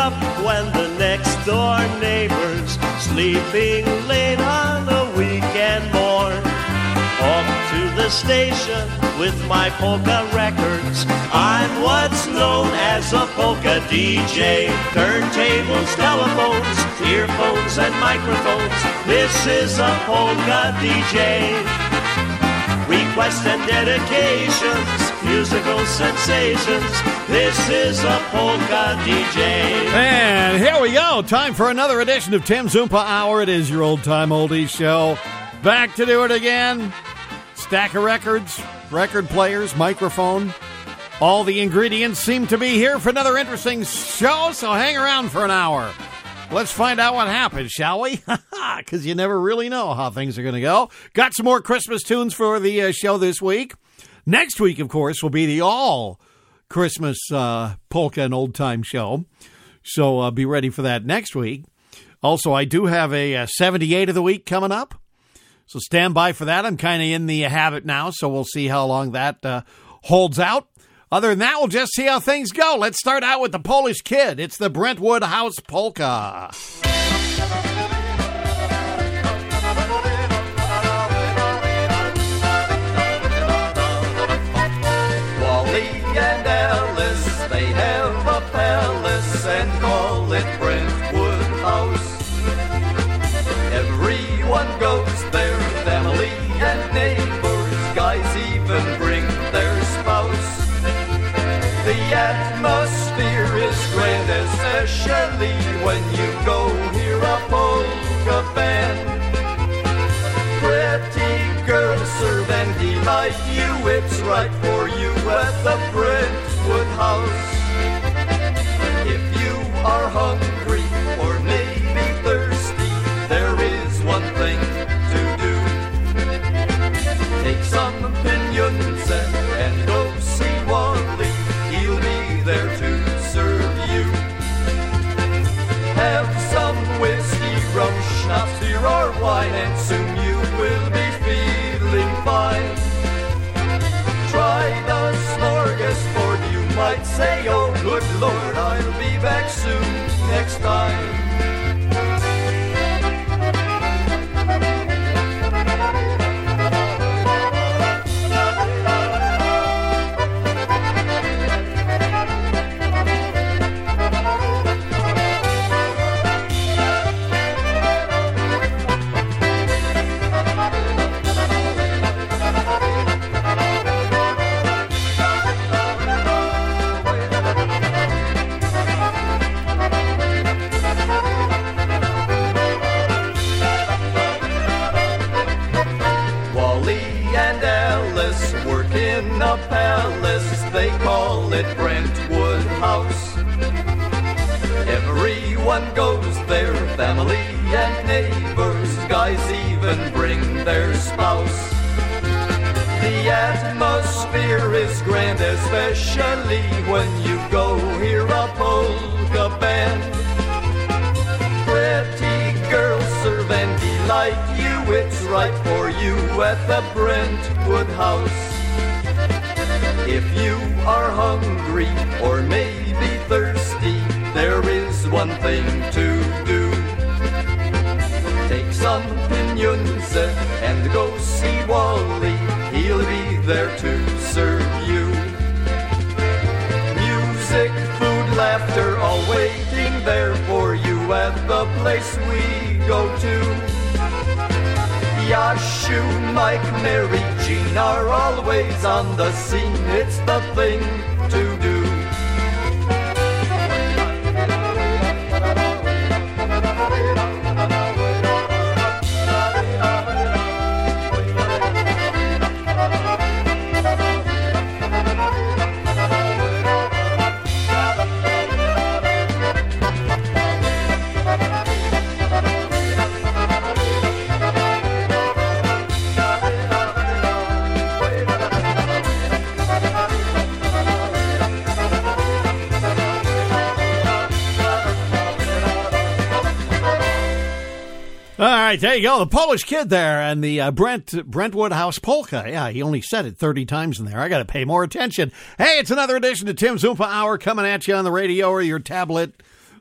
up when the next door neighbor's sleeping late on a weekend morn. Off to the station with my polka records. I'm what's known as a polka DJ. Turntables, telephones, earphones, and microphones. This is a polka DJ. Requests and dedications, musical sensations. This is a polka DJ. And here we go. Time for another edition of Tim Zumpa Hour. It is your old-time oldies show. Back to do it again. Stack of records, record players, microphone. All the ingredients seem to be here for another interesting show, so hang around for an hour. Let's find out what happens, shall we? Because you never really know how things are going to go. Got some more Christmas tunes for the show this week. Next week, of course, will be the all-Christmas polka and old-time show. So be ready for that next week. Also, I do have a 78 of the week coming up. So stand by for that. I'm kind of in the habit now, so we'll see how long that holds out. Other than that, we'll just see how things go. Let's start out with the Polish Kid. It's the Brentwood House Polka. Wally and Alice, they have a palace and call it Brentwood House. Everyone goes there, family and neighbors, guys even bring their spouse. The atmosphere is grand, especially when you go hear a polka band. Pretty girls serve and delight you, it's right for you at the Brentwood House. If you are hungry or maybe thirsty, there is one thing to do. Take some opinions and go see Wally. He'll be there to serve you. Have some whiskey, rum, schnapps, beer, or wine, and soon you will be feeling fine. Try the smorgasbord, you might say, oh good Lord, I'll be back soon next time. A palace, they call it Brentwood House. Everyone goes there, family and neighbors, guys even bring their spouse. The atmosphere is grand, especially when you go hear a polka band. Pretty girls serve and delight you, it's right for you at the Brentwood House. If you are hungry or maybe thirsty, there is one thing to do. Take some opinions and go see Wally. He'll be there to serve you. Music, food, laughter, all waiting there for you at the place we go to. Yashu, Mike, Mary, Jean are always on the scene. It's the thing to do. All right, there you go. The Polish Kid there and the Brentwood House Polka. Yeah, he only said it 30 times in there. I got to pay more attention. Hey, it's another edition of Tim Zumpa Hour coming at you on the radio or your tablet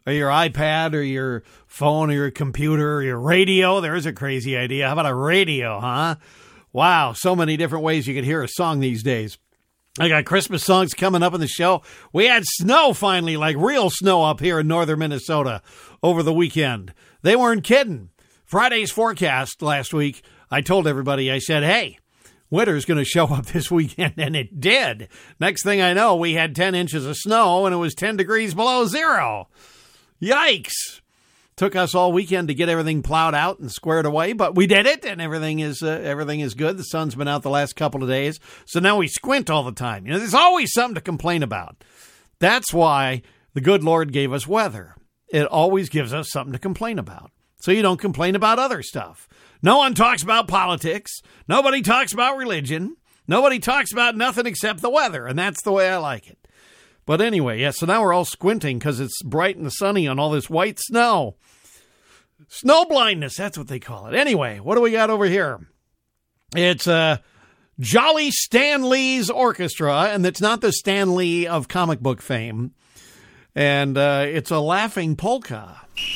or your iPad or your phone or your computer or your radio. There's a crazy idea. How about a radio, huh? Wow, so many different ways you could hear a song these days. I got Christmas songs coming up in the show. We had snow finally, like real snow up here in northern Minnesota over the weekend. They weren't kidding. Friday's forecast last week, I told everybody, I said, hey, winter's going to show up this weekend, and it did. Next thing I know, we had 10 inches of snow, and it was 10 degrees below zero. Yikes. Took us all weekend to get everything plowed out and squared away, but we did it, and everything is good. The sun's been out the last couple of days, so now we squint all the time. You know, there's always something to complain about. That's why the good Lord gave us weather. It always gives us something to complain about, so you don't complain about other stuff. No one talks about politics. Nobody talks about religion. Nobody talks about nothing except the weather, and that's the way I like it. But anyway, yeah, so now we're all squinting because it's bright and sunny on all this white snow. Snow blindness, that's what they call it. Anyway, what do we got over here? It's Jolly Stan Lee's Orchestra, and it's not the Stan Lee of comic book fame. And it's a laughing polka.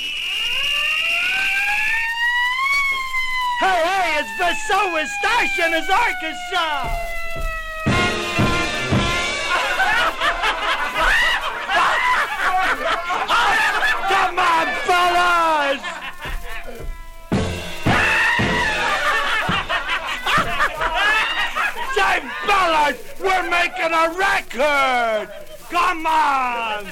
Hey, it's Vesoa Station, his orchestra! Come on, fellas! Say, fellas, we're making a record! Come on!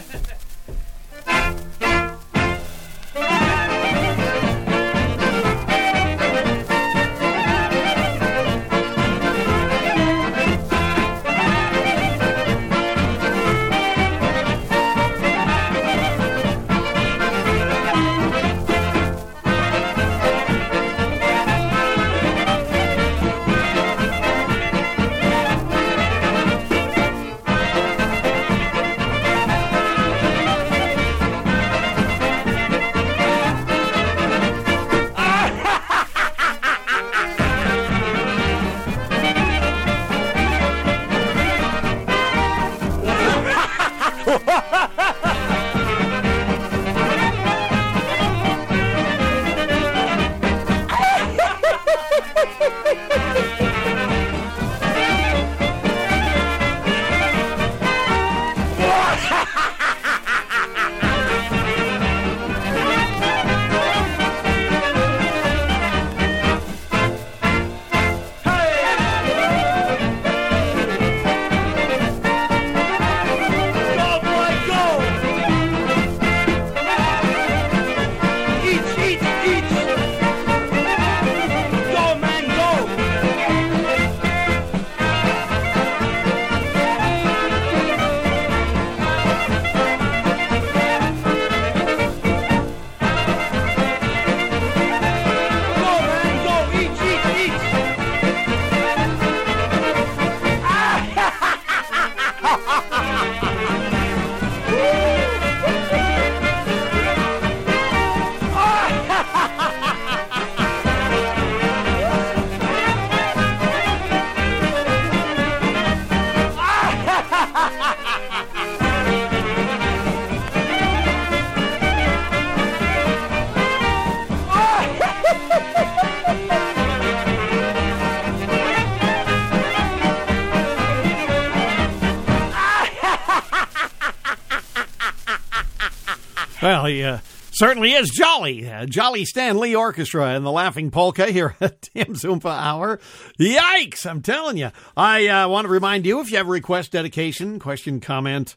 Well, he certainly is jolly. Jolly Stan Lee Orchestra and the Laughing Polka here at Tim's Oompa Hour. Yikes, I'm telling you. I want to remind you, if you have a request, dedication, question, comment,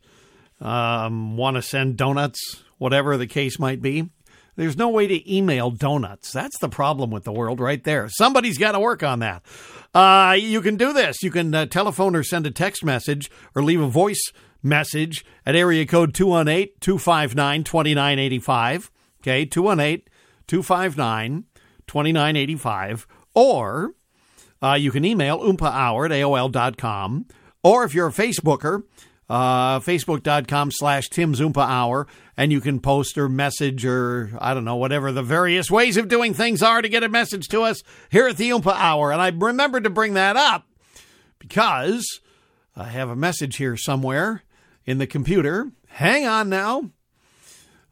want to send donuts, whatever the case might be, there's no way to email donuts. That's the problem with the world right there. Somebody's got to work on that. You can do this. You can telephone or send a text message or leave a voice message at area code 218-259-2985. Okay, 218-259-2985. Or you can email oompahour@aol.com. Or if you're a Facebooker, facebook.com/Tim's Oompa Hour, and you can post or message or, I don't know, whatever the various ways of doing things are to get a message to us here at the Oompa Hour. And I remembered to bring that up because I have a message here somewhere in the computer. Hang on now.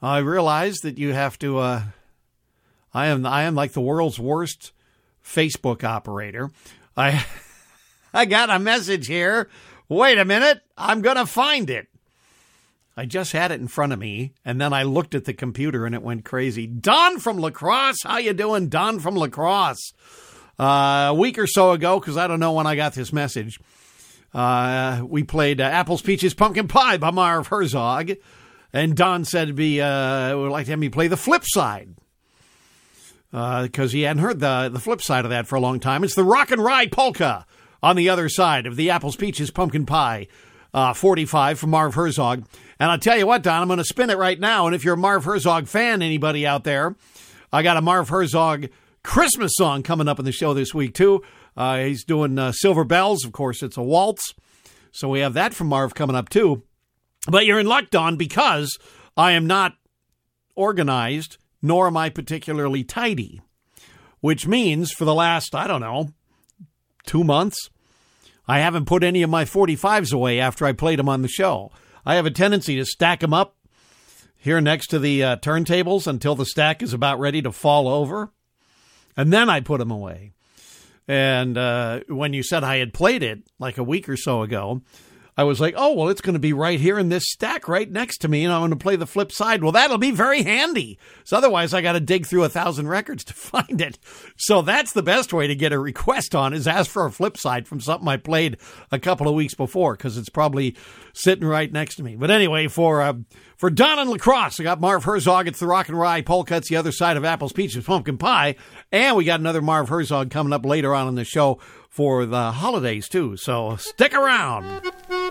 I realize that you have to, I am like the world's worst Facebook operator. I got a message here. Wait a minute. I'm going to find it. I just had it in front of me, and then I looked at the computer, and it went crazy. Don from La Crosse. How you doing, Don from La Crosse? A week or so ago, because I don't know when I got this message, we played Apples, Peaches, Pumpkin Pie by Marv Herzog, and Don said would like to have me play the flip side, because he hadn't heard the flip side of that for a long time. It's the Rock and Rye Polka on the other side of the Apples, Peaches, Pumpkin Pie 45 from Marv Herzog. And I'll tell you what, Don, I'm going to spin it right now. And if you're a Marv Herzog fan, anybody out there, I got a Marv Herzog Christmas song coming up in the show this week, too. He's doing Silver Bells. Of course, it's a waltz. So we have that from Marv coming up, too. But you're in luck, Don, because I am not organized, nor am I particularly tidy, which means for the last, 2 months, I haven't put any of my 45s away after I played them on the show. I have a tendency to stack them up here next to the turntables until the stack is about ready to fall over, and then I put them away. And when you said I had played it like a week or so ago, I was like, oh, well, it's going to be right here in this stack right next to me, and I'm going to play the flip side. Well, that'll be very handy. So otherwise, I got to dig through 1,000 records to find it. So that's the best way to get a request on, is ask for a flip side from something I played a couple of weeks before, because it's probably sitting right next to me. But anyway, for Don and La Crosse, I got Marv Herzog. It's the Rock and Rye Polka. It's the other side of Apples, Peaches, Pumpkin Pie. And we got another Marv Herzog coming up later on in the show for the holidays, too. So stick around.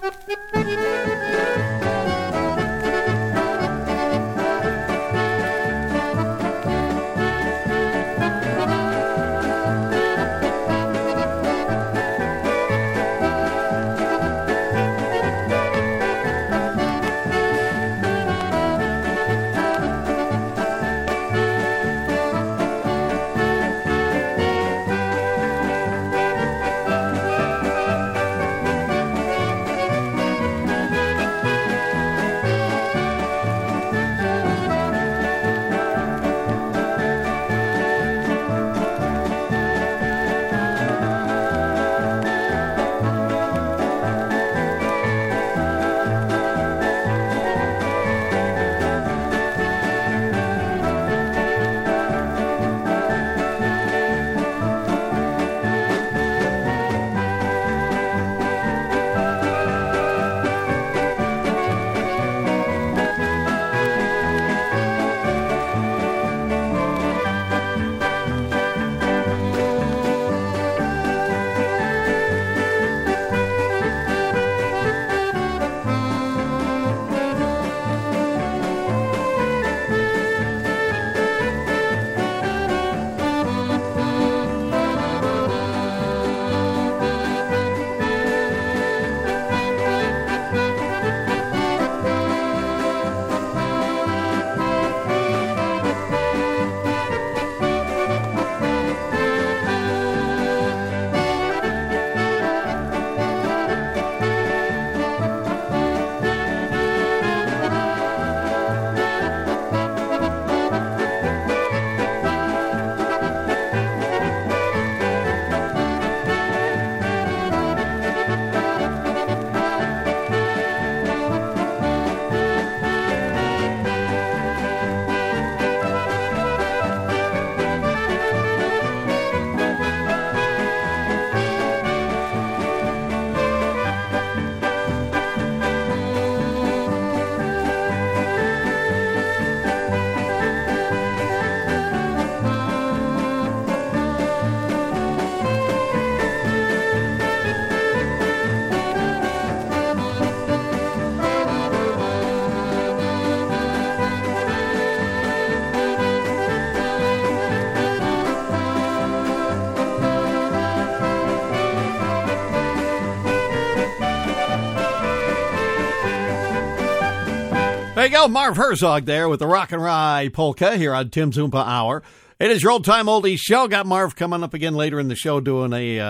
There you go, Marv Herzog there with the Rock and Rye Polka here on Tim's Oompa Hour. It is your old-time oldies show. Got Marv coming up again later in the show doing a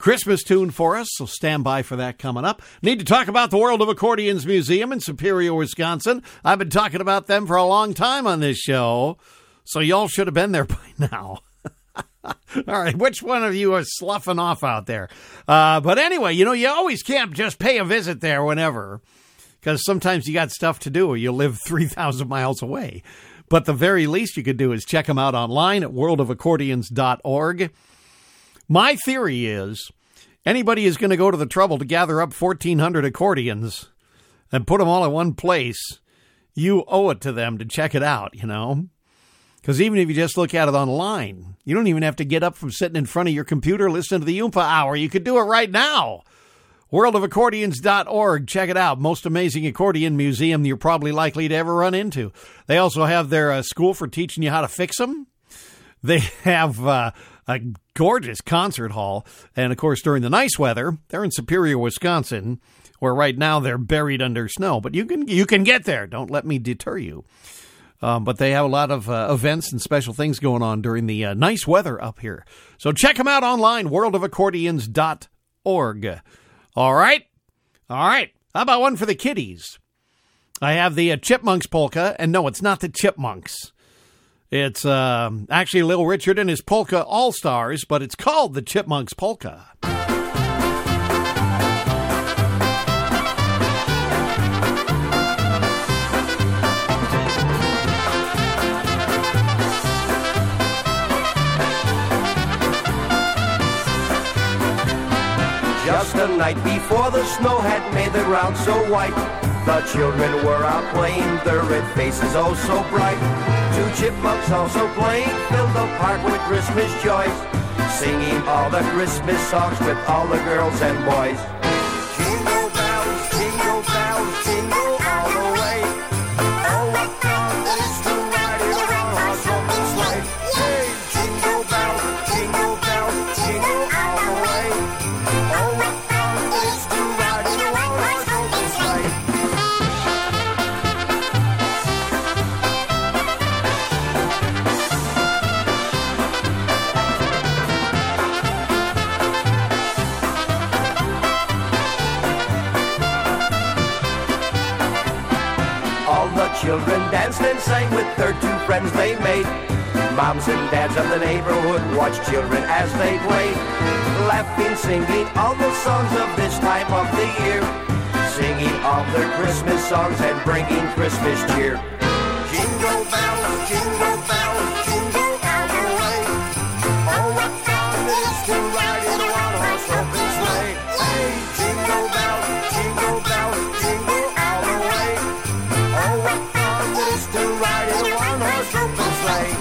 Christmas tune for us, so stand by for that coming up. Need to talk about the World of Accordions Museum in Superior, Wisconsin. I've been talking about them for a long time on this show, so y'all should have been there by now. All right, which one of you are sloughing off out there? But anyway, you always can't just pay a visit there whenever, because sometimes you got stuff to do or you live 3,000 miles away. But the very least you could do is check them out online at worldofaccordions.org. My theory is anybody is going to go to the trouble to gather up 1,400 accordions and put them all in one place, you owe it to them to check it out, Because even if you just look at it online, you don't even have to get up from sitting in front of your computer listening to the Oompa Hour. You could do it right now. Worldofaccordions.org. Check it out. Most amazing accordion museum you're probably likely to ever run into. They also have their school for teaching you how to fix them. They have a gorgeous concert hall. And, of course, during the nice weather, they're in Superior, Wisconsin, where right now they're buried under snow. But you can get there. Don't let me deter you. But they have a lot of events and special things going on during the nice weather up here. So check them out online, worldofaccordions.org. All right. How about one for the kiddies? I have the Chipmunks polka, and no, it's not the Chipmunks. It's actually Little Richard and his Polka All-Stars, but it's called the Chipmunks Polka. Just the night before the snow had made the ground so white, the children were out playing, their red faces oh so bright. 2 chipmunks also playing filled the park with Christmas joys, singing all the Christmas songs with all the girls and boys. Jingle bells, jingle all the way. Oh, what fun it is to ride in a one-horse open sleigh. Hey, jingle bells, jingle all the way. Oh, what fun it is to ride in a one-horse open sleigh. Children danced and sang with their 2 friends they made. Moms and dads of the neighborhood watched children as they played, laughing, singing all the songs of this time of the year, singing all their Christmas songs and bringing Christmas cheer. Jingle bells, jingle all the way. Oh, what fun it is to ride in a one-horse open sleigh. Hey, jingle bells, jingle all the way. Oh, what fun it is to ride in a one-horse open sleigh.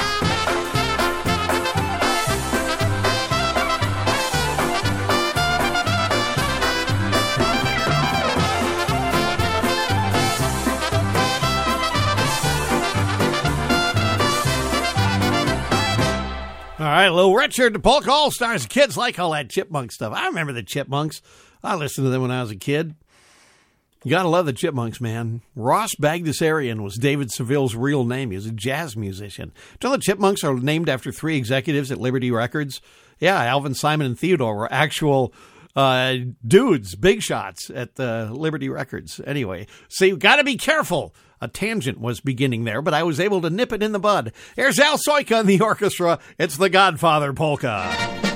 All right, Little Richard, the Polka All-Stars. Kids like all that Chipmunk stuff. I remember the Chipmunks. I listened to them when I was a kid. You got to love the Chipmunks, man. Ross Bagdasarian was David Seville's real name. He was a jazz musician. Do you know the Chipmunks are named after 3 executives at Liberty Records? Yeah, Alvin, Simon, and Theodore were actual dudes, big shots at Liberty Records. Anyway, so you got to be careful. A tangent was beginning there, but I was able to nip it in the bud. Here's Al Soyka and the orchestra. It's the Godfather Polka.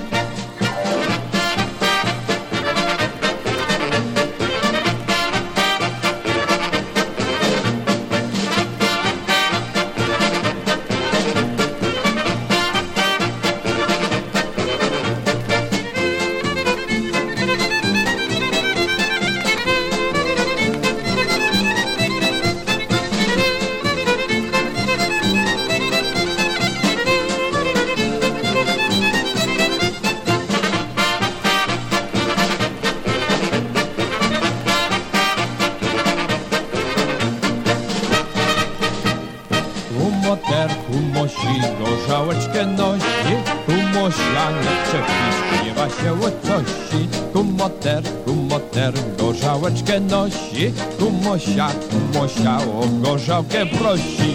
Gorzałeczkę nosi, kumosianie przepis, śpiewa się o cości. Kumoter, gorzałeczkę nosi, kumosia o gorzałkę prosi.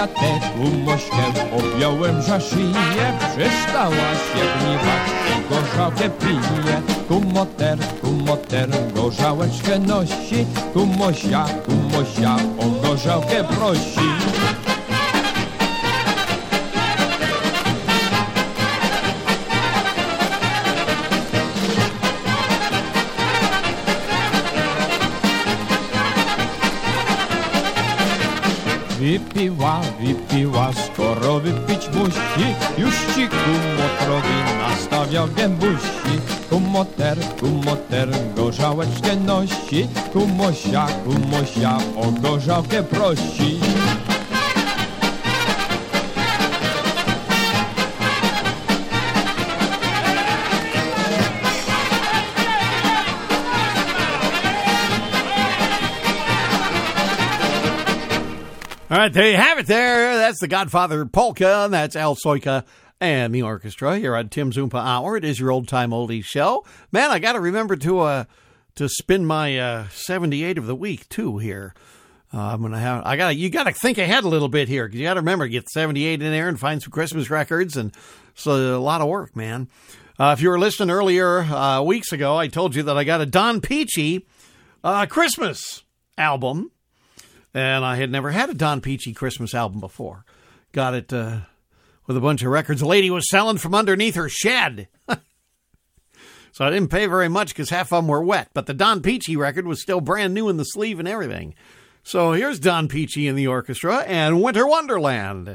ja tę mośkę objąłem za szyję, przestała się gniewać i gorzałkę pije. Kumoter, gorzałeczkę nosi, kumosia, o gorzałkę prosi. Wypiła, skoro wypić musi, już ci kumotrowi nastawiał gębusi. Kumoter, gorzałeczkę nosi, kumosia, o gorzałkę prosi. All right, there you have it there. That's the Godfather Polka, and that's Al Soyka and the orchestra here on Tim Zumpa Hour. It is your old-time oldies show. Man, I got to remember to spin my 78 of the week, too, here. You got to think ahead a little bit here, because you got to remember, get 78 in there and find some Christmas records, and so a lot of work, man. If you were listening earlier weeks ago, I told you that I got a Don Peachy Christmas album. And I had never had a Don Peachy Christmas album before. Got it with a bunch of records a lady was selling from underneath her shed. So I didn't pay very much because half of them were wet. But the Don Peachy record was still brand new in the sleeve and everything. So here's Don Peachy and the orchestra and Winter Wonderland.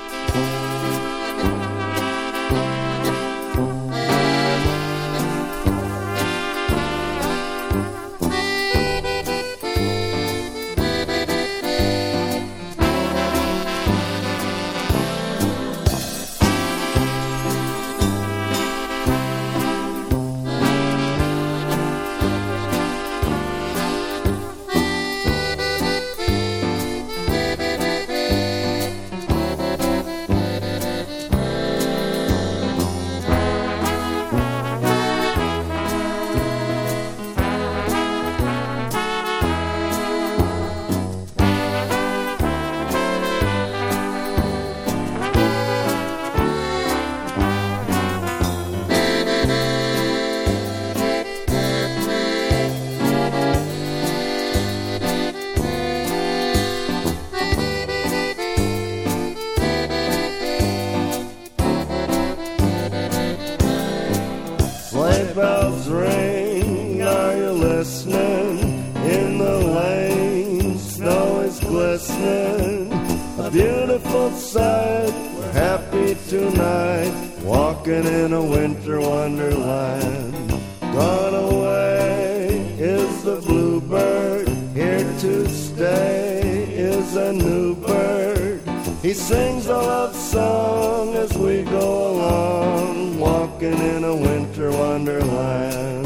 Beautiful sight, we're happy tonight, walking in a winter wonderland. Gone away is the bluebird, here to stay is a new bird. He sings a love song as we go along, walking in a winter wonderland.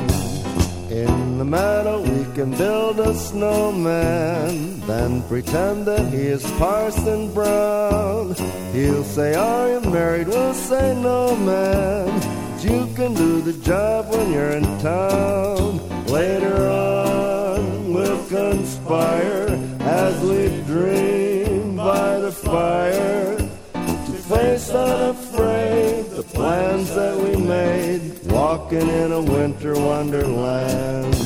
In the meadow we can build a snowman, then pretend that he is Parson Brown. He'll say, are you married? We'll say, no, man, but you can do the job when you're in town. Later on we'll conspire as we dream by the fire, to face unafraid the plans that we made, walking in a winter wonderland.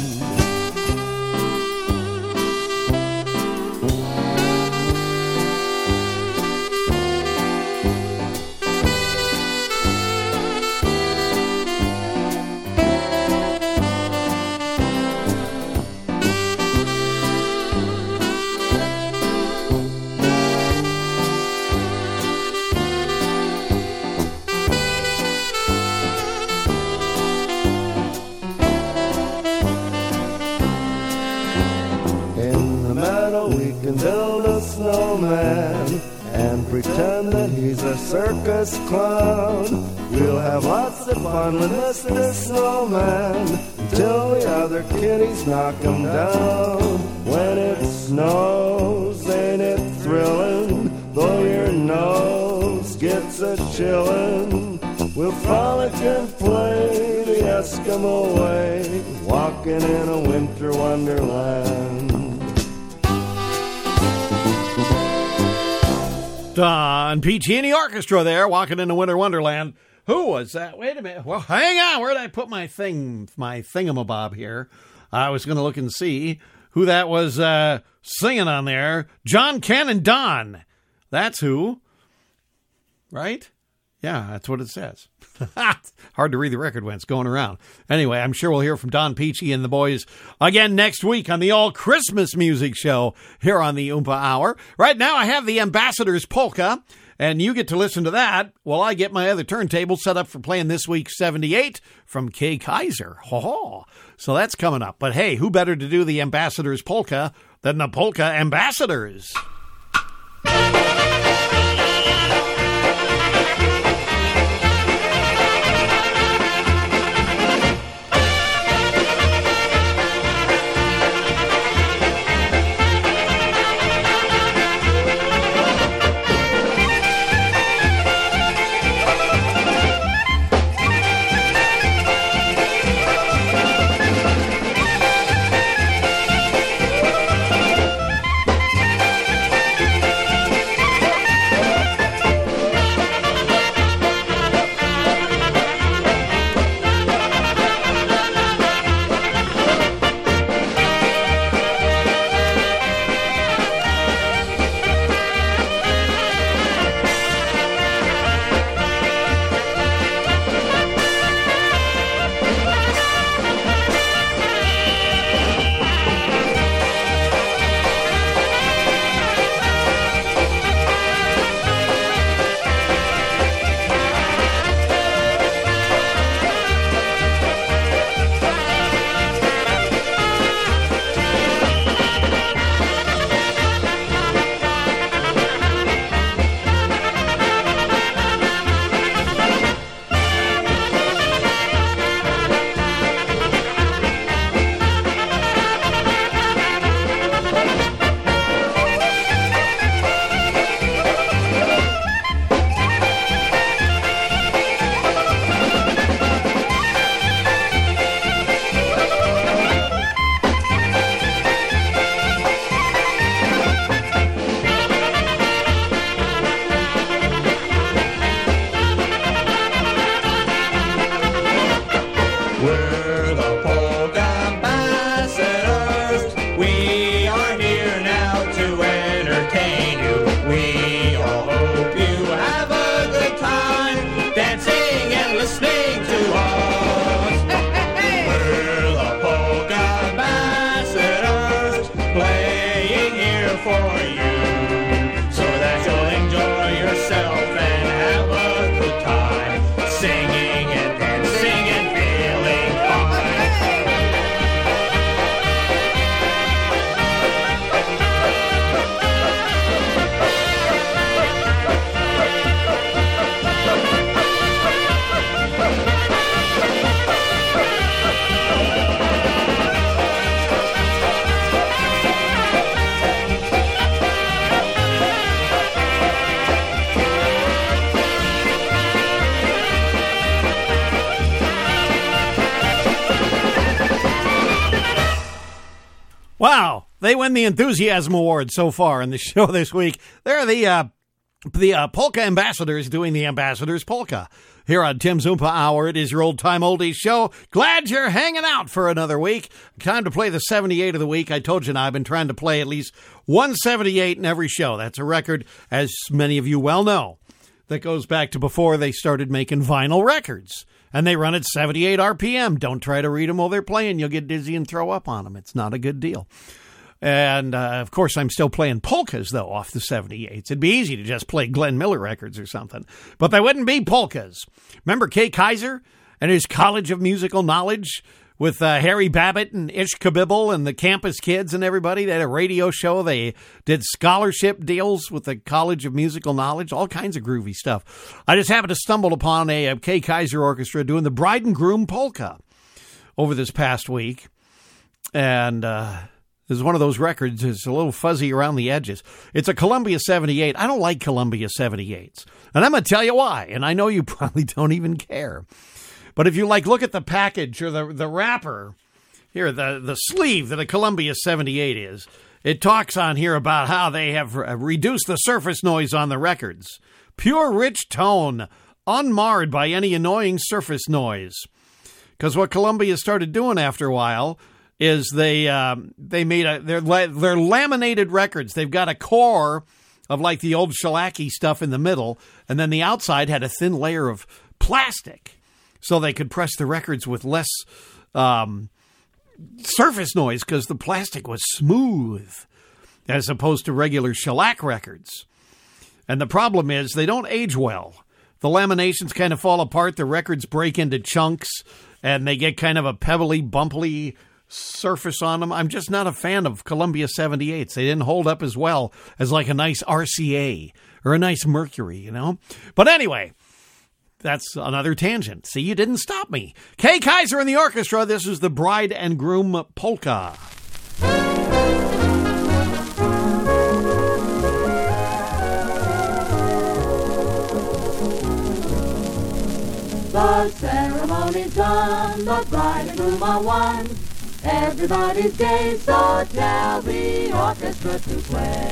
Build a snowman and pretend that he's a circus clown. We'll have lots of fun with Mr. Snowman until the other kitties knock him down. When it snows, ain't it thrilling? Though your nose gets a chillin', we'll frolic and play the Eskimo way, walking in a winter wonderland. Don Peachy and the orchestra there, walking into Winter Wonderland. Who was that? Wait a minute. Well, hang on. Where did I put my thingamabob here? I was going to look and see who that was singing on there. John, Ken, and Don. That's who. Right? Yeah, that's what it says. Hard to read the record when it's going around. Anyway, I'm sure we'll hear from Don Peachy and the boys again next week on the All Christmas Music Show here on the Oompa Hour. Right now, I have the Ambassadors Polka, and you get to listen to that while I get my other turntable set up for playing this week's 78 from Kay Kaiser. Ho-ho. So that's coming up. But hey, who better to do the Ambassadors Polka than the Polka Ambassadors? Wow, they win the Enthusiasm Award so far in the show this week. They're the Polka Ambassadors doing the Ambassadors Polka. Here on Tim's Oompa Hour, it is your old-time oldies show. Glad you're hanging out for another week. Time to play the 78 of the week. I told you now, I've been trying to play at least 178 in every show. That's a record, as many of you well know, that goes back to before they started making vinyl records. And they run at 78 RPM. Don't try to read them while they're playing. You'll get dizzy and throw up on them. It's not a good deal. And, of course, I'm still playing polkas, though, off the 78s. It'd be easy to just play Glenn Miller records or something. But they wouldn't be polkas. Remember Kay Kaiser and his College of Musical Knowledge with Harry Babbitt and Ish Kabibble and the Campus Kids and everybody? They had a radio show. They did scholarship deals with the College of Musical Knowledge, all kinds of groovy stuff. I just happened to stumble upon a Kay Kaiser orchestra doing the Bride and Groom Polka over this past week. And this is one of those records that's a little fuzzy around the edges. It's a Columbia 78. I don't like Columbia 78s. And I'm going to tell you why. And I know you probably don't even care. But if you look at the package or the wrapper, here, the sleeve that a Columbia 78 is, it talks on here about how they have reduced the surface noise on the records. Pure, rich tone, unmarred by any annoying surface noise. Because what Columbia started doing after a while is they made they're laminated records. They've got a core of like the old shellacky stuff in the middle, and then the outside had a thin layer of plastic, so they could press the records with less surface noise because the plastic was smooth as opposed to regular shellac records. And the problem is they don't age well. The laminations kind of fall apart, the records break into chunks, and they get kind of a pebbly, bumpy surface on them. I'm just not a fan of Columbia 78s. They didn't hold up as well as like a nice RCA or a nice Mercury, you know? But anyway, that's another tangent. See, you didn't stop me. Kay Kyser and the orchestra. This is the Bride and Groom Polka. The ceremony's done, the bride and groom are one. Everybody's gay, so tell the orchestra to play.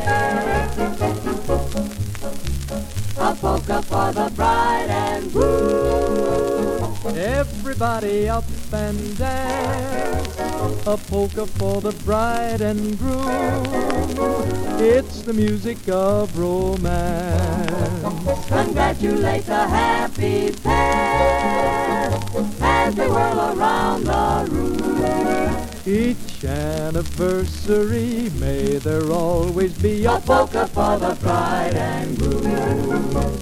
A polka for the bride and groom. Everybody up and dance, a polka for the bride and groom. It's the music of romance. Congratulate the happy pair as they whirl around the room. Each anniversary, may there always be a polka for the bride and groom.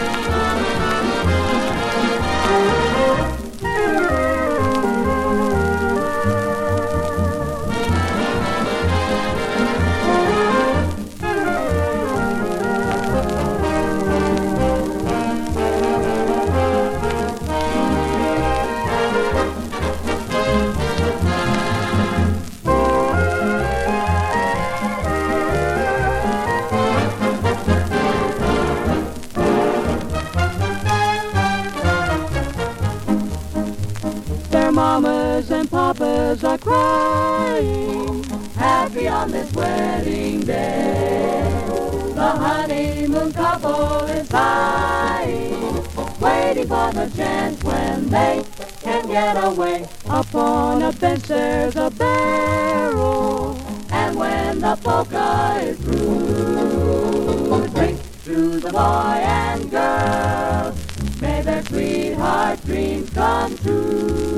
Mamas and papas are crying, happy on this wedding day. The honeymoon couple is sighing, waiting for the chance when they can get away. Upon a bench there's a barrel, and when the polka is through, drink to the boy and girl, may their sweetheart dreams come true.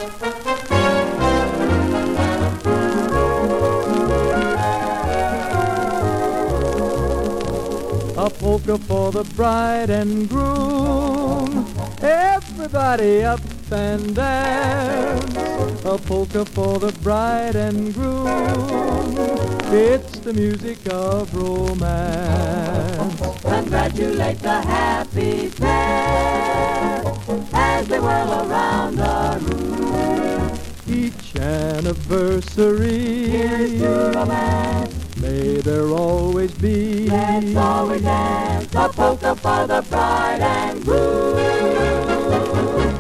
A polka for the bride and groom. Everybody up and dance. A polka for the bride and groom. It's the music of romance. Congratulate the happy pair as they whirl around the room. Each anniversary, here's to romance. May there always be. Let's always dance a polka for the bride and groom.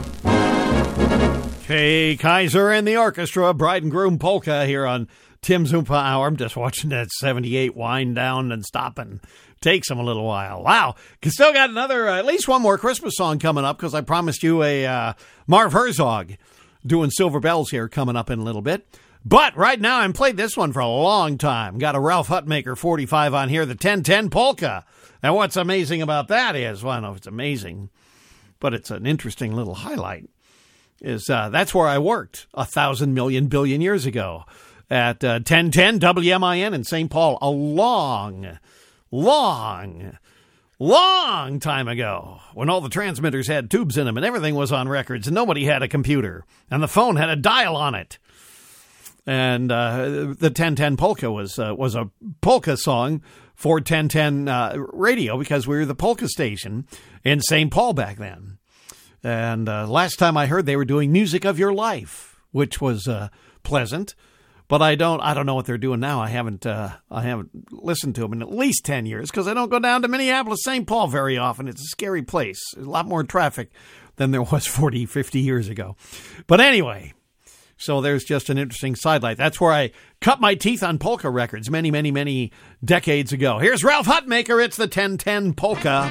Kay Kyser and the orchestra, Bride and Groom Polka here on Tim's Oompa Hour. I'm just watching that 78 wind down and stop and takes them a little while. Wow. Still got another, at least one more Christmas song coming up because I promised you a Marv Herzog doing Silver Bells here coming up in a little bit. But right now, I'm played this one for a long time. Got a Ralph Hutmaker 45 on here, the 1010 Polka. And what's amazing about that is, well, I don't know if it's amazing, but it's an interesting little highlight, is that's where I worked 1,000 million billion years ago at 1010 WMIN in St. Paul. A long time ago, when all the transmitters had tubes in them and everything was on records and nobody had a computer and the phone had a dial on it. And the 1010 Polka was a polka song for 1010 radio because we were the polka station in St. Paul back then. And last time I heard they were doing Music of Your Life, which was pleasant. But I don't know what they're doing now. I haven't listened to them in at least 10 years because I don't go down to Minneapolis, St. Paul very often. It's a scary place. There's a lot more traffic than there was 40, 50 years ago. But anyway, So there's just an interesting sidelight. That's where I cut my teeth on polka records many, many, many decades ago. Here's Ralph Hutmaker. It's the 10-10 Polka.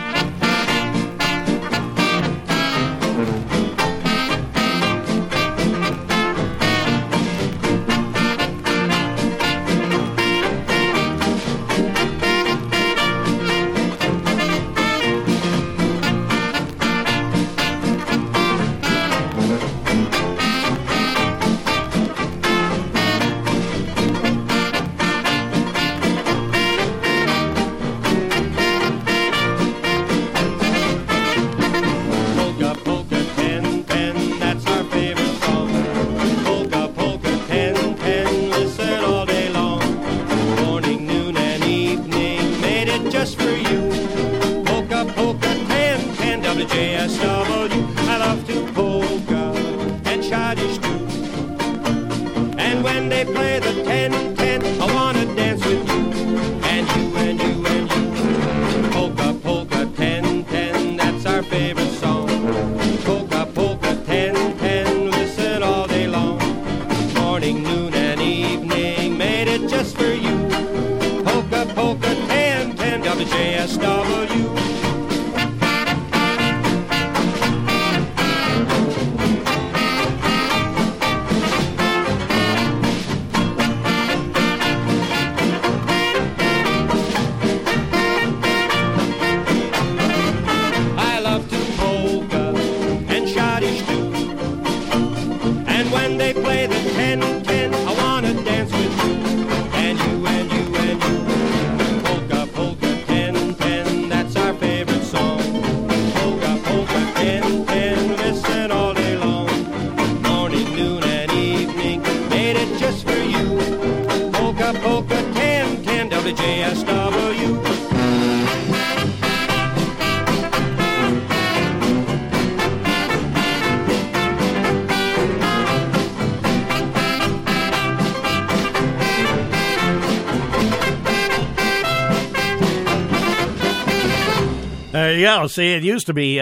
There you go. See, it used to be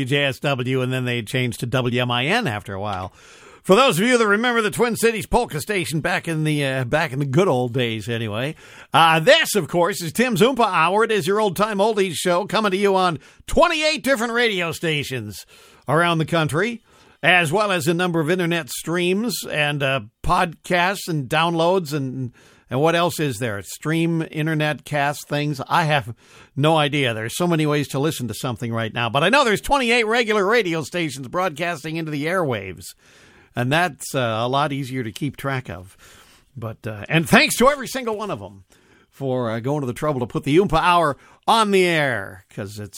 WJSW, and then they changed to WMIN after a while. For those of you that remember the Twin Cities Polka Station back in the good old days, anyway. This, of course, is Tim's Oompa Hour. It is your old-time oldies show coming to you on 28 different radio stations around the country, as well as a number of internet streams and podcasts and downloads and what else is there? Stream, internet, cast things. I have no idea. There's so many ways to listen to something right now. But I know there's 28 regular radio stations broadcasting into the airwaves. And that's a lot easier to keep track of. But and thanks to every single one of them for going to the trouble to put the Oompa Hour on the air, because it's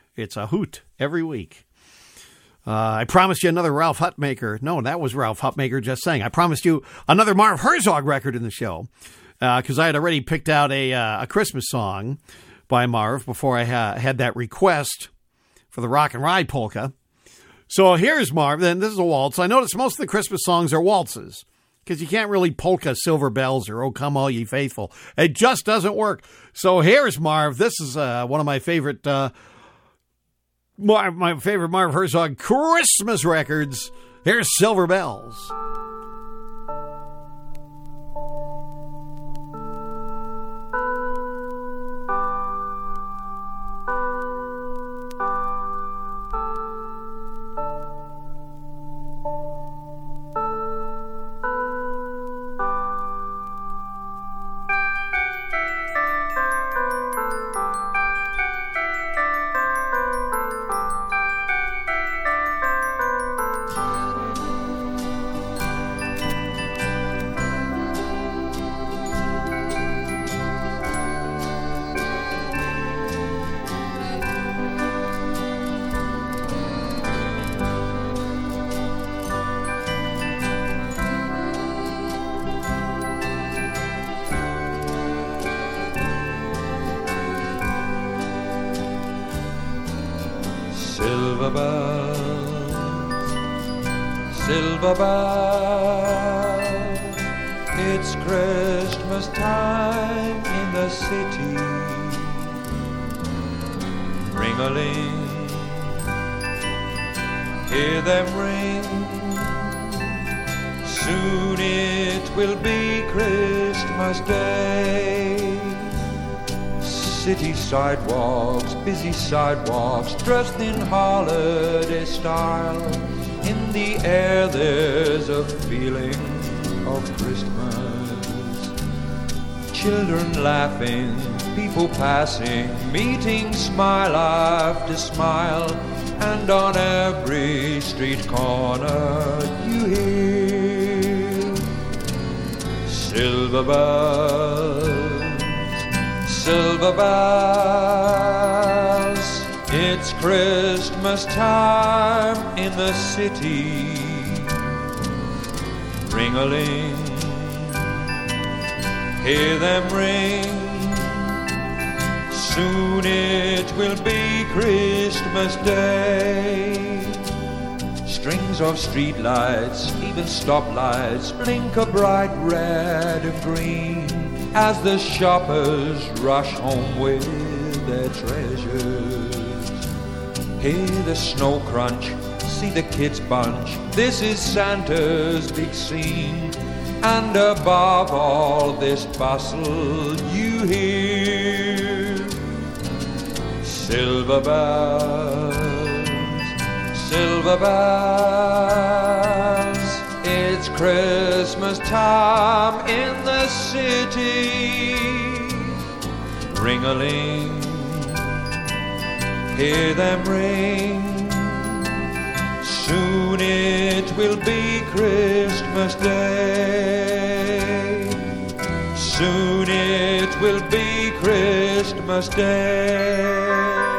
a hoot every week. I promised you another Ralph Hutmaker. No, that was Ralph Hutmaker just saying. I promised you another Marv Herzog record in the show, because I had already picked out a Christmas song by Marv before I had that request for the Rock and Ride Polka. So here's Marv. Then this is a waltz. I noticed most of the Christmas songs are waltzes, because you can't really polka Silver Bells or Oh Come All Ye Faithful. It just doesn't work. So here's Marv. This is one of my favorite Marv Herzog Christmas records. Here's Silver Bells. Silver bells, silver bells, it's Christmas time in the city. Ring-a-ling, hear them ring, soon it will be Christmas Day. City sidewalks, busy sidewalks, dressed in holiday style. In the air there's a feeling of Christmas. Children laughing, people passing, meeting smile after smile. And on every street corner you hear silver bells, silver bells. It's Christmas time in the city. Ring-a-ling, hear them ring. Soon it will be Christmas Day. Strings of streetlights, even stoplights, blink a bright red and green as the shoppers rush home with their treasures. Hear the snow crunch, see the kids bunch. This is Santa's big scene. And above all this bustle you hear silver bells, silver bells. It's Christmas time in the city. Ring-a-ling, hear them ring. Soon it will be Christmas Day. Soon it will be Christmas Day.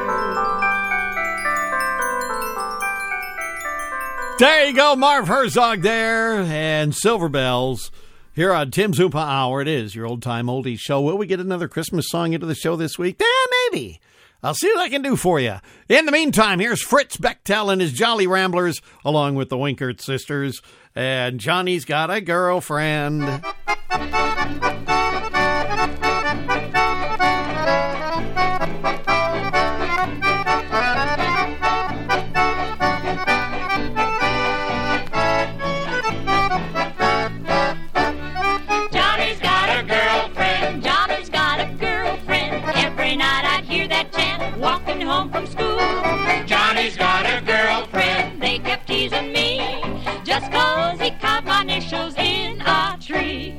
There you go, Marv Herzog there, and Silver Bells here on Tim's Oompa Hour. It is your old-time oldies show. Will we get another Christmas song into the show this week? Yeah, maybe. I'll see what I can do for you. In the meantime, here's Fritz Bechtel and his Jolly Ramblers, along with the Winkert Sisters, and Johnny's Got a Girlfriend. Walking home from school, Johnny's got a girlfriend. They kept teasing me just 'cause he carved my initials in a tree.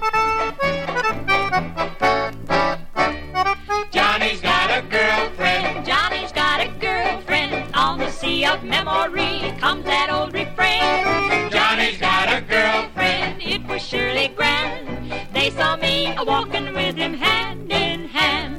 Johnny's got a girlfriend. Johnny's got a girlfriend. On the sea of memory comes that old refrain. Johnny's got a girlfriend. It was surely grand. They saw me a-walking with him hand in hand.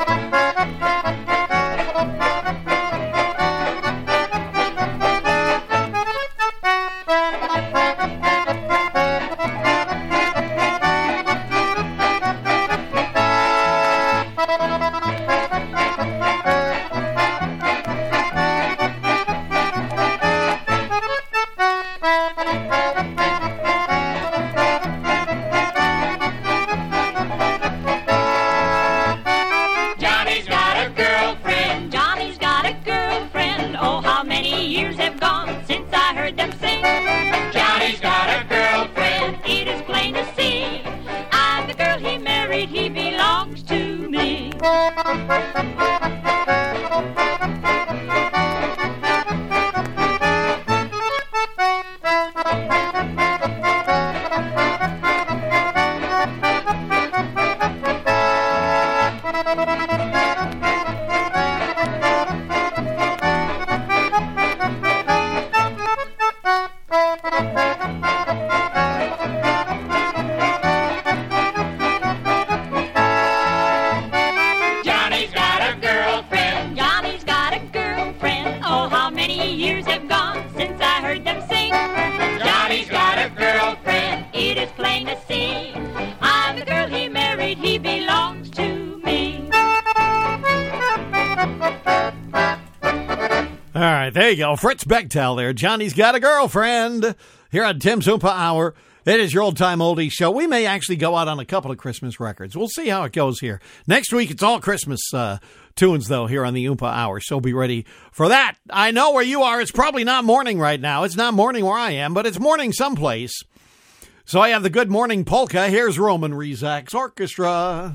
There you go, Fritz Bechtel there. Johnny's Got a Girlfriend here on Tim's Oompa Hour. It is your old-time oldie show. We may actually go out on a couple of Christmas records. We'll see how it goes here. Next week, it's all Christmas tunes, though, here on the Oompa Hour, so be ready for that. I know where you are. It's probably not morning right now. It's not morning where I am, but it's morning someplace. So I have the Good Morning Polka. Here's Roman Rizak's orchestra.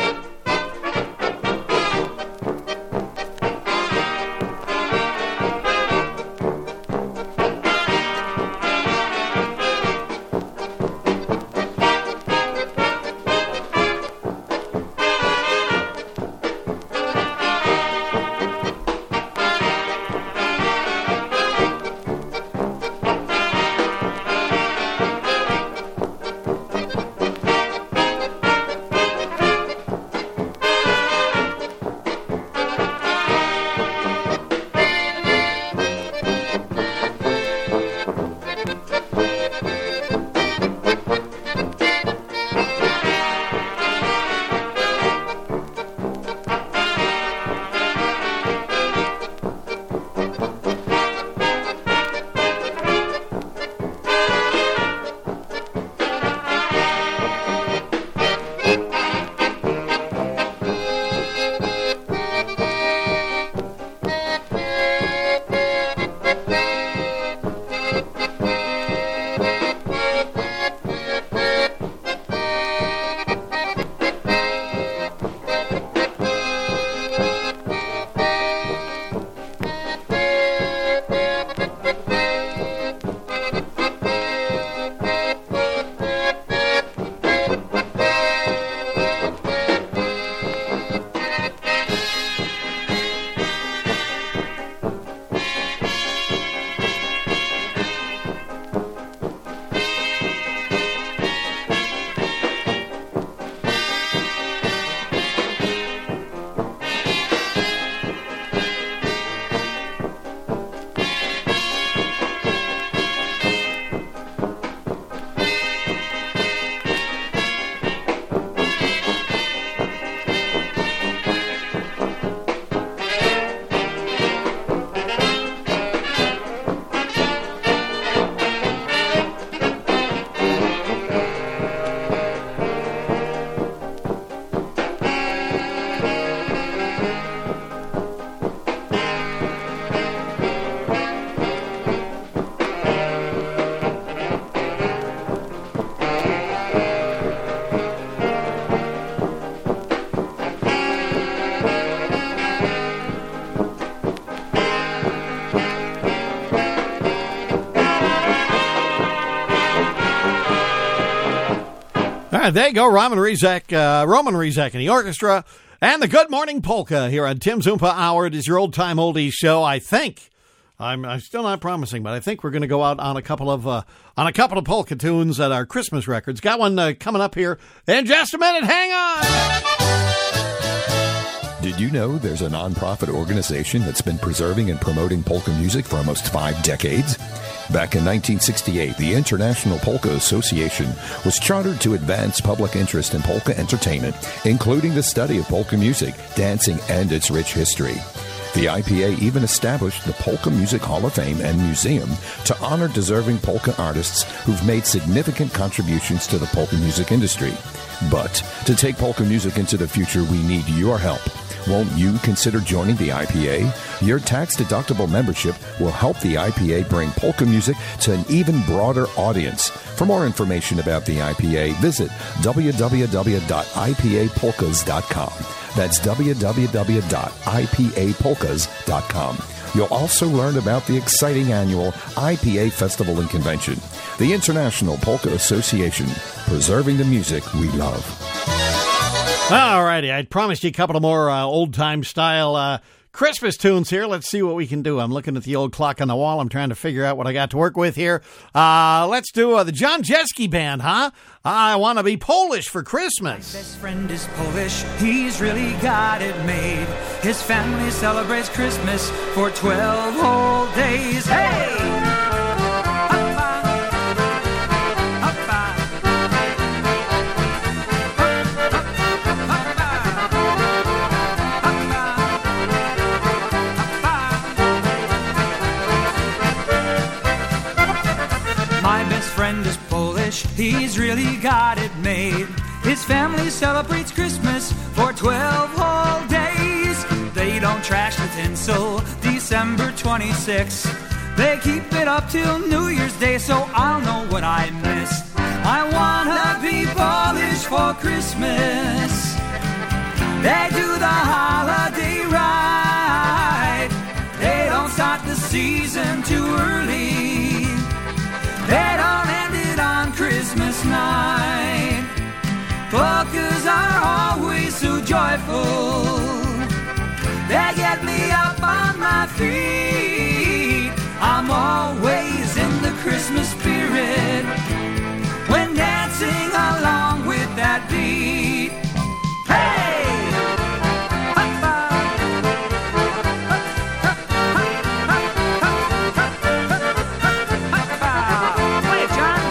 All right, there you go, Roman Rizak and the orchestra, and the Good Morning Polka here on Tim's Oompa Hour. It is your old-time oldies show. I think, I'm still not promising, but I think we're going to go out on a couple of polka tunes at our Christmas records. Got one coming up here in just a minute. Hang on! Did you know there's a nonprofit organization that's been preserving and promoting polka music for almost 5 decades? Back in 1968, the International Polka Association was chartered to advance public interest in polka entertainment, including the study of polka music, dancing, and its rich history. The IPA even established the Polka Music Hall of Fame and Museum to honor deserving polka artists who've made significant contributions to the polka music industry. But to take polka music into the future, we need your help. Won't you consider joining the IPA? Your tax-deductible membership will help the IPA bring polka music to an even broader audience. For more information about the IPA, visit www.ipapolkas.com. That's www.ipapolkas.com. You'll also learn about the exciting annual IPA Festival and Convention. The International Polka Association, preserving the music we love. All righty, I promised you a couple of more old-time style Christmas tunes here. Let's see what we can do. I'm looking at the old clock on the wall. I'm trying to figure out what I got to work with here. Let's do the John Jeski Band, huh? I want to be Polish for Christmas. My best friend is Polish. He's really got it made. His family celebrates Christmas for 12 whole days. Hey! He's really got it made. His family celebrates Christmas for 12 whole days. They don't trash the tinsel December 26th. They keep it up till New Year's Day, so I'll know what I missed. I They don't end it on Christmas night. Polkas are always so joyful. They get me up on my feet. I'm always in the Christmas spirit when dancing along with that beat. Hey! Play it, John.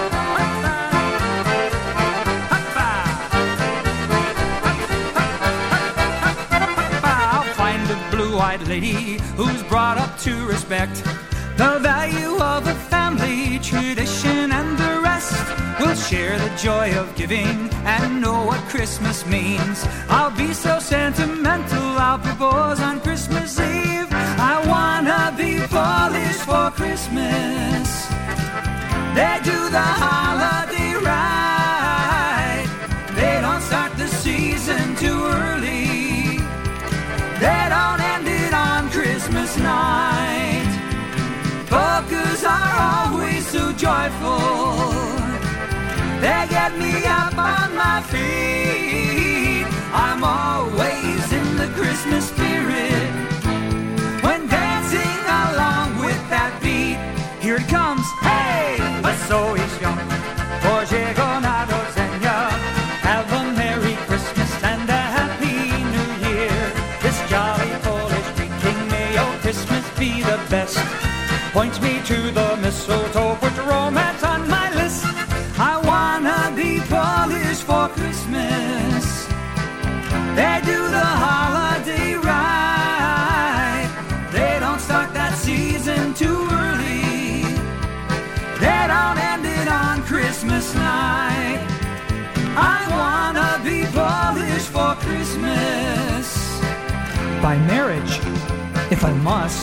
I'll find a blue-eyed lady who's brought up to respect the value of a family tradition, and the rest will share the joy of giving and know what Christmas means. I'll be so sentimental, I'll propose on Christmas Eve. I wanna be Polish for Christmas. They do the holiday right. They don't start the season too early. They don't end it on Christmas night. Polkas are always so joyful. They get me up on my feet. I'm always in the Christmas spirit when dancing along with that beat. Here it comes, hey! Wesołych świąt, Bożego Narodzenia. Have a Merry Christmas and a Happy New Year. This jolly Polish King, may your Christmas be the best. Point me to the mistletoe, put romance on my list. I wanna be Polish for Christmas. They do the holiday right. They don't start that season too early. They don't end it on Christmas night. I wanna be Polish for Christmas. By marriage, if I must.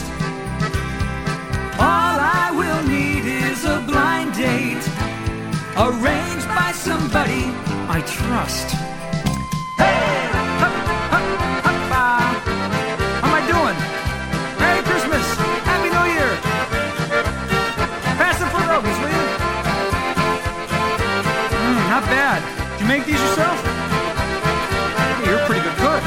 All I will need is a blind date, arranged by somebody I trust. Hey! How am I doing? Merry Christmas! Happy New Year! Pass the food robies, will you? Not bad. Did you make these yourself? You're a pretty good cook.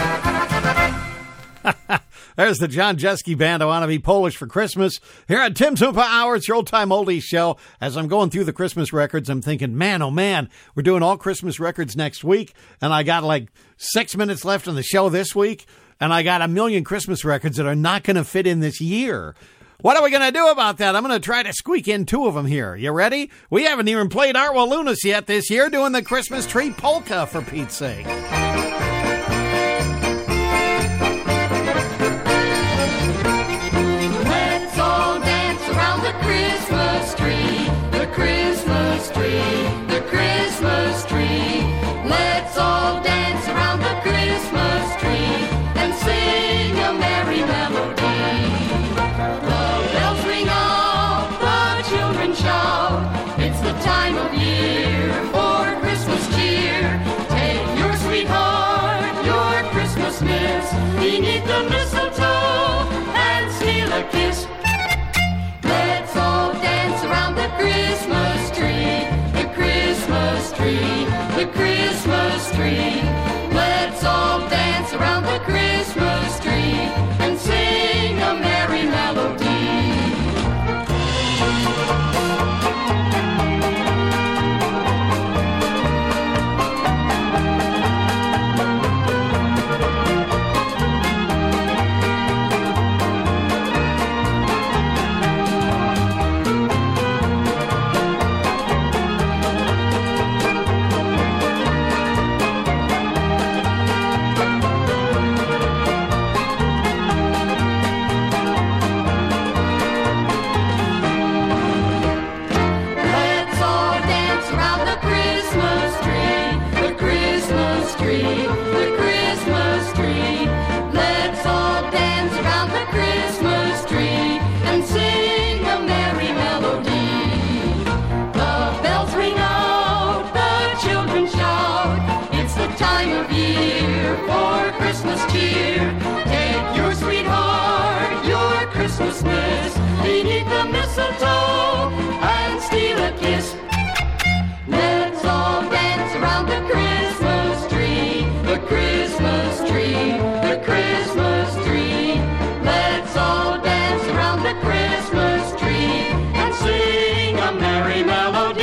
There's the John Jeske Band. I want to be Polish for Christmas. Here at Tim's Oompa Hour, it's your old-time oldies show. As I'm going through the Christmas records, I'm thinking, man, oh man, we're doing all Christmas records next week, and I got like 6 minutes left on the show this week, and I got a million Christmas records that are not going to fit in this year. What are we going to do about that? I'm going to try to squeak in 2 of them here. You ready? We haven't even played Arwa Lunas yet this year, doing the Christmas tree polka, for Pete's sake. Christmas tree, the Christmas tree, the Christmas tree. Let's all dance around the Christmas tree and sing a merry melody. The bells ring out, the children shout. It's the time of year for Christmas cheer. Take your sweetheart, your Christmas miss, beneath the mistletoe and steal a kiss. Let's all dance around the Christmas tree, the Christmas tree, the Christmas tree. Let's all dance around the Christmas tree and sing a merry melody. Christmas miss beneath the mistletoe and steal a kiss. Let's all dance around the Christmas tree, the Christmas tree, the Christmas tree. Let's all dance around the Christmas tree and sing a merry melody.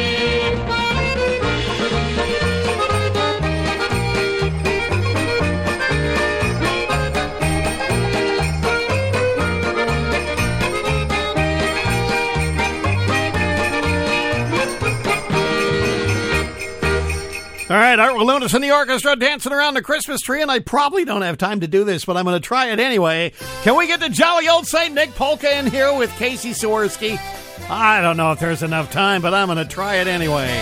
All right, Art Walunas and the orchestra dancing around the Christmas tree, and I probably don't have time to do this, but I'm going to try it anyway. Can we get the jolly old St. Nick polka in here with Casey Swirsky? I don't know if there's enough time, but I'm going to try it anyway.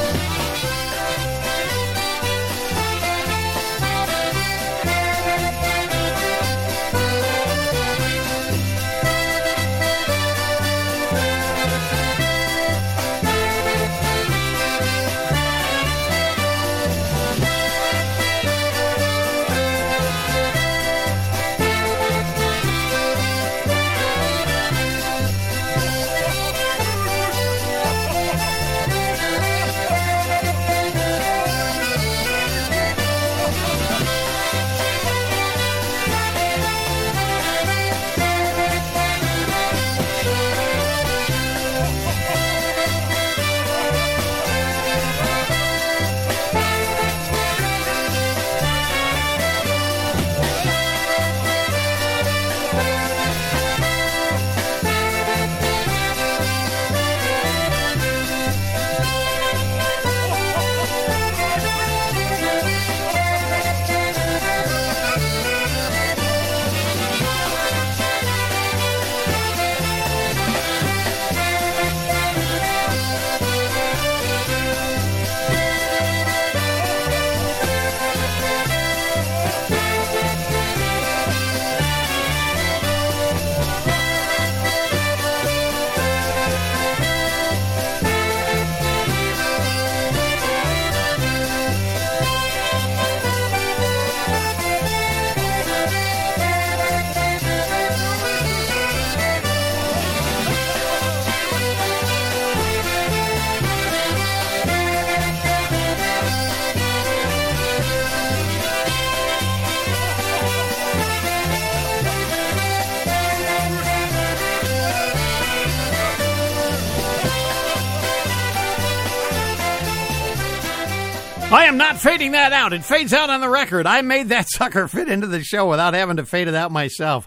I am not fading that out. It fades out on the record. I made that sucker fit into the show without having to fade it out myself.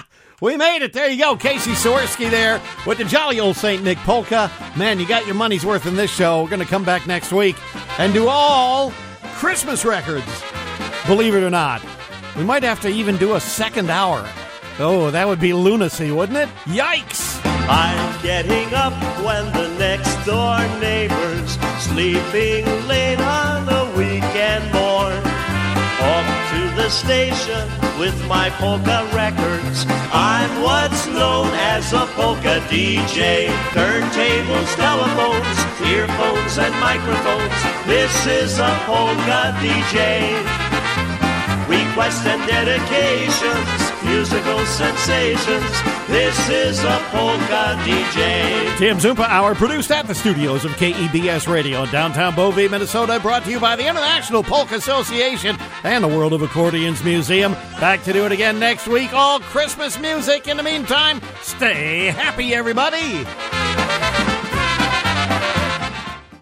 We made it. There you go. Casey Swirsky there with the jolly old St. Nick polka. Man, you got your money's worth in this show. We're going to come back next week and do all Christmas records. Believe it or not. We might have to even do a second hour. Oh, that would be lunacy, wouldn't it? Yikes! I'm getting up when the next door neighbor's sleeping late on a weekend morn. Off to the station with my polka records. I'm what's known as a polka DJ. Turntables, telephones, earphones, and microphones. This is a polka DJ. Requests and dedications, musical sensations. This is a polka DJ. Tim Zumpa Hour, produced at the studios of KEBS Radio in downtown Beauvais, Minnesota, brought to you by the International Polka Association and the World of Accordions Museum. Back to do it again next week. All Christmas music. In the meantime, stay happy, everybody.